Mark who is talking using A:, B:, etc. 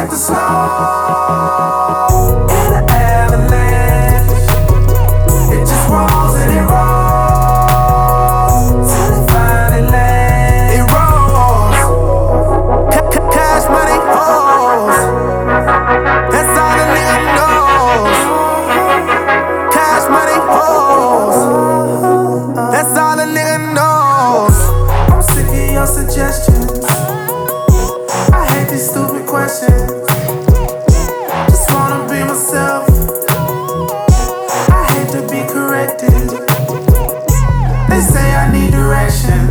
A: like the snow in the avalanche. It just rolls and it rolls till it finally lands. It rolls. Cash money hoes. That's all the nigga knows. Cash money hoes. That's all the nigga knows. I'm sick of your suggestions. I hate these stupid questions. Just wanna be myself. I hate to be corrected. They say I need direction.